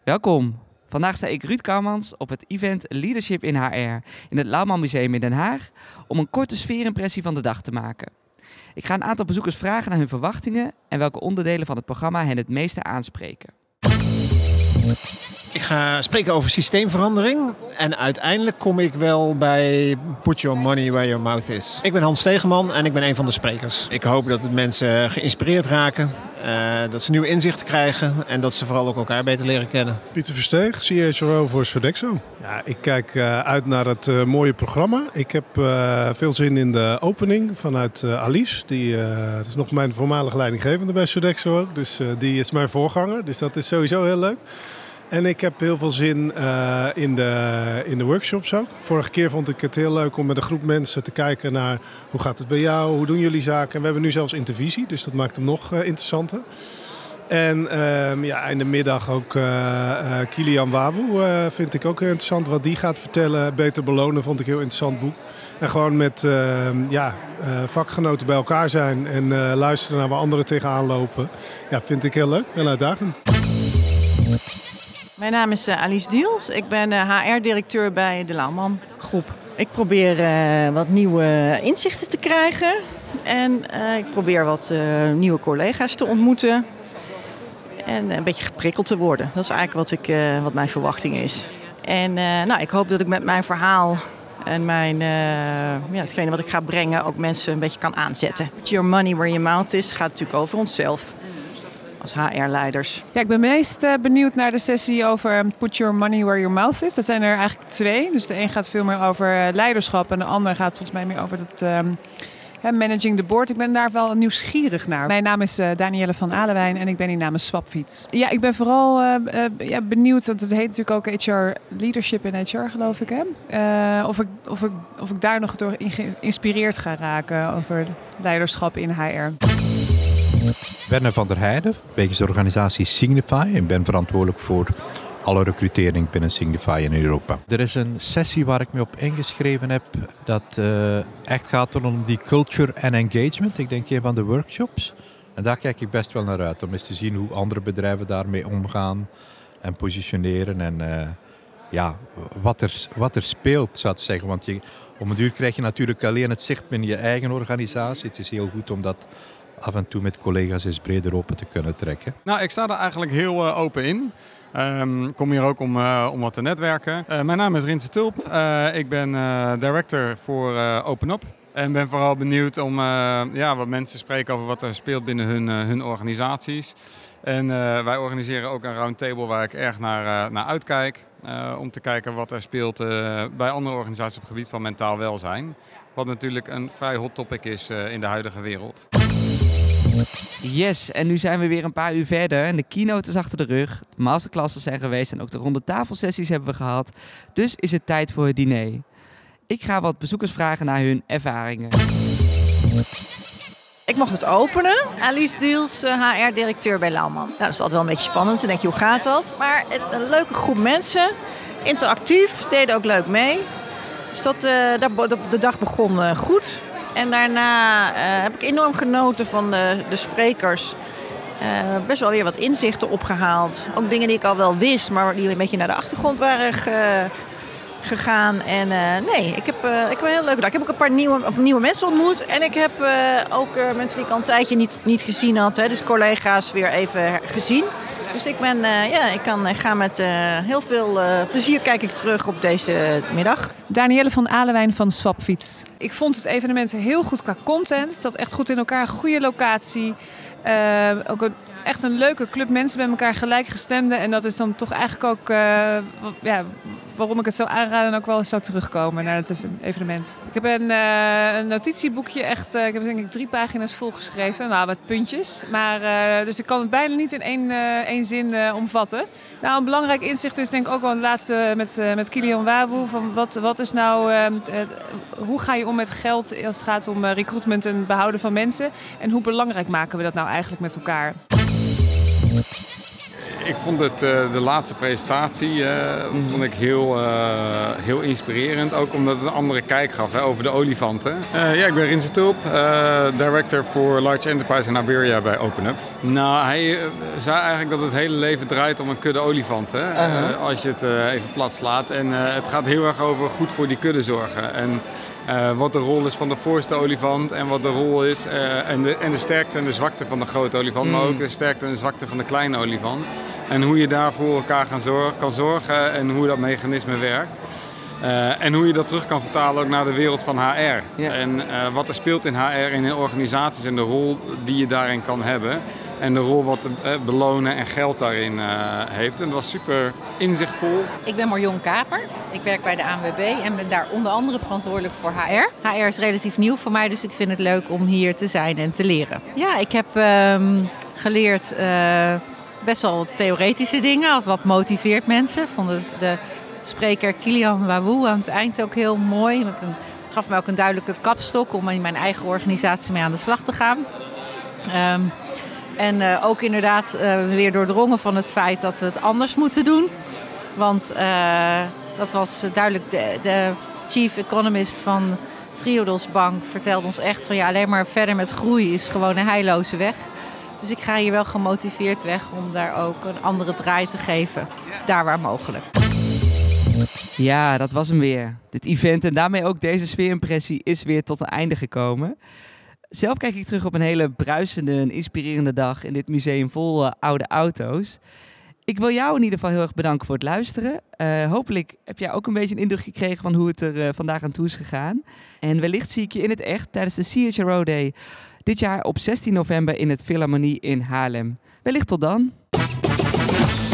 Welkom. Vandaag sta ik Ruud Kouwmans op het event Leadership in HR in het Lauwman Museum in Den Haag om een korte sfeerimpressie van de dag te maken. Ik ga een aantal bezoekers vragen naar hun verwachtingen en welke onderdelen van het programma hen het meeste aanspreken. Ik ga spreken over systeemverandering en uiteindelijk kom ik wel bij Put Your Money Where Your Mouth Is. Ik ben Hans Stegeman en ik ben een van de sprekers. Ik hoop dat het mensen geïnspireerd raken, dat ze nieuwe inzichten krijgen en dat ze vooral ook elkaar beter leren kennen. Pieter Versteeg, CHRO voor Sodexo. Ja, ik kijk uit naar het mooie programma. Ik heb veel zin in de opening vanuit Alice. Het is nog mijn voormalige leidinggevende bij Sodexo ook, dus die is mijn voorganger. Dus dat is sowieso heel leuk. En ik heb heel veel zin in de workshops ook. Vorige keer vond ik het heel leuk om met een groep mensen te kijken naar hoe gaat het bij jou, hoe doen jullie zaken. En we hebben nu zelfs intervisie, dus dat maakt hem nog interessanter. En in de middag ook Kilian Wawu vind ik ook heel interessant. Wat die gaat vertellen, Beter Belonen, vond ik een heel interessant boek. En gewoon met vakgenoten bij elkaar zijn en luisteren naar waar anderen tegenaan lopen. Ja, vind ik heel leuk en uitdagend. Mijn naam is Alice Diels. Ik ben HR-directeur bij de Lauwman Groep. Ik probeer wat nieuwe inzichten te krijgen. En ik probeer wat nieuwe collega's te ontmoeten. En een beetje geprikkeld te worden. Dat is eigenlijk wat mijn verwachting is. En ik hoop dat ik met mijn verhaal en hetgene wat ik ga brengen ook mensen een beetje kan aanzetten. Put your money where your mouth is gaat natuurlijk over onszelf. Als HR-leiders. Ja, ik ben meest benieuwd naar de sessie over Put Your Money Where Your Mouth Is. Dat zijn er eigenlijk twee. Dus de een gaat veel meer over leiderschap en de ander gaat volgens mij meer over het managing the board. Ik ben daar wel nieuwsgierig naar. Mijn naam is Danielle van Alewijn en ik ben hier namens Swapfiets. Ja, ik ben vooral benieuwd, want het heet natuurlijk ook HR Leadership in HR, geloof ik. Hè? Of ik daar nog door geïnspireerd ga raken over leiderschap in HR. Werner van der Heijden, wegens de organisatie Signify. Ik ben verantwoordelijk voor alle recrutering binnen Signify in Europa. Er is een sessie waar ik me op ingeschreven heb dat echt gaat om die culture en engagement. Ik denk een van de workshops. En daar kijk ik best wel naar uit om eens te zien hoe andere bedrijven daarmee omgaan en positioneren. En wat er speelt, zou ik zeggen. Want op een duur krijg je natuurlijk alleen het zicht binnen je eigen organisatie. Het is heel goed om dat af en toe met collega's eens breder open te kunnen trekken. Nou, ik sta er eigenlijk heel open in. Kom hier ook om wat te netwerken. Mijn naam is Rinse Tulp. Ik ben director voor Open Up. En ben vooral benieuwd om wat mensen spreken over wat er speelt binnen hun organisaties. En wij organiseren ook een roundtable waar ik erg naar uitkijk. Om te kijken wat er speelt bij andere organisaties op het gebied van mentaal welzijn. Wat natuurlijk een vrij hot topic is in de huidige wereld. Yes, en nu zijn we weer een paar uur verder en de keynote is achter de rug. De masterclasses zijn geweest en ook de ronde tafelsessies hebben we gehad. Dus is het tijd voor het diner. Ik ga wat bezoekers vragen naar hun ervaringen. Ik mocht het openen. Alice Diels, HR-directeur bij Lauwman. Nou, dat is altijd wel een beetje spannend. Dan denk je, hoe gaat dat? Maar een leuke groep mensen. Interactief, deden ook leuk mee. Dus de dag begon goed. En daarna heb ik enorm genoten van de sprekers. Best wel weer wat inzichten opgehaald. Ook dingen die ik al wel wist, maar die een beetje naar de achtergrond waren gegaan. En ik heb een heel leuke dag. Ik heb ook een paar nieuwe mensen ontmoet. En ik heb ook mensen die ik al een tijdje niet gezien had. Hè, dus collega's weer even gezien. Dus ik ga met heel veel plezier kijk ik terug op deze middag. Danielle van Alewijn van Swapfiets. Ik vond het evenement heel goed qua content. Het zat echt goed in elkaar. Goede locatie. Ook echt een leuke club mensen bij elkaar gelijkgestemden. En dat is dan toch eigenlijk ook waarom ik het zou aanraden en ook wel eens zou terugkomen naar het evenement. Ik heb een notitieboekje, ik heb denk ik 3 pagina's volgeschreven, maar met puntjes. Maar, dus ik kan het bijna niet in één zin omvatten. Nou, een belangrijk inzicht is denk ik ook wel het laatste met Kilian Wawu. Van wat is nou, hoe ga je om met geld als het gaat om recruitment en behouden van mensen? En hoe belangrijk maken we dat nou eigenlijk met elkaar? Ik vond het de laatste presentatie vond ik heel inspirerend. Ook omdat het een andere kijk gaf over de olifanten. Ik ben Rinse Tulp, director voor Large Enterprise in Iberia bij OpenUp. Nou, hij zei eigenlijk dat het hele leven draait om een kudde olifanten. Als je het even plat slaat. En het gaat heel erg over goed voor die kudde zorgen. En wat de rol is van de voorste olifant en wat de rol is en de sterkte en de zwakte van de grote olifant, maar ook de sterkte en de zwakte van de kleine olifant. En hoe je daar voor elkaar kan zorgen en hoe dat mechanisme werkt. En hoe je dat terug kan vertalen ook naar de wereld van HR. Ja. En wat er speelt in HR en in organisaties en de rol die je daarin kan hebben. En de rol wat belonen en geld daarin heeft. En dat was super inzichtvol. Ik ben Marion Kaper. Ik werk bij de ANWB en ben daar onder andere verantwoordelijk voor HR. HR is relatief nieuw voor mij, dus ik vind het leuk om hier te zijn en te leren. Ja, ik heb geleerd best wel theoretische dingen. Of wat motiveert mensen. Ik vond de spreker Kilian Wawou aan het eind ook heel mooi. Gaf me ook een duidelijke kapstok om in mijn eigen organisatie mee aan de slag te gaan. En ook inderdaad weer doordrongen van het feit dat we het anders moeten doen. Want dat was duidelijk de chief economist van Triodos Bank vertelde ons echt van alleen maar verder met groei is gewoon een heilloze weg. Dus ik ga hier wel gemotiveerd weg om daar ook een andere draai te geven, daar waar mogelijk. Ja, dat was hem weer. Dit event en daarmee ook deze sfeerimpressie is weer tot een einde gekomen. Zelf kijk ik terug op een hele bruisende en inspirerende dag in dit museum vol oude auto's. Ik wil jou in ieder geval heel erg bedanken voor het luisteren. Hopelijk heb jij ook een beetje een indruk gekregen van hoe het er vandaag aan toe is gegaan. En wellicht zie ik je in het echt tijdens de CHRO Day dit jaar op 16 november in het Philharmonie in Haarlem. Wellicht tot dan.